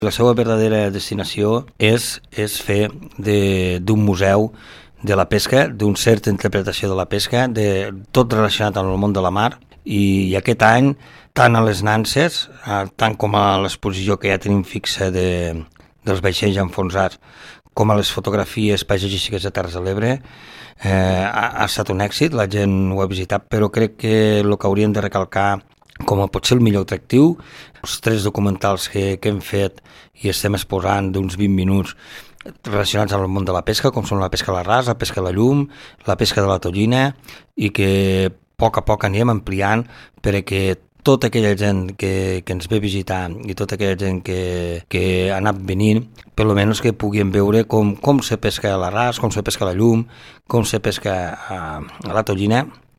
La seva verdadera destinació és fer d'un museu de la pesca, d'un certa interpretació de la pesca, de tot relacionat amb el món de la mar, i aquest any, tant a les nanses, tant com a l'exposició que ja tenim fixa dels vaixells enfonsats, com a les fotografies paisatgístiques de Terres de l'Ebre, ha estat un èxit, la gent ho ha visitat, però crec que el que hauríem de recalcar com a potser el millor atractiu, els 3 documentals que hem fet i estem exposant d'uns 20 minuts relacionats amb el món de la pesca, com són la pesca a l'arràs, la pesca a la llum, la pesca de la tonyina, i que a poc anirem ampliant perquè tota aquella gent que ens ve visitar i tota aquella gent que ha anat venint, per lo menys que puguin veure com se pesca a l'arràs, com se pesca a la llum, com se pesca a la tonyina,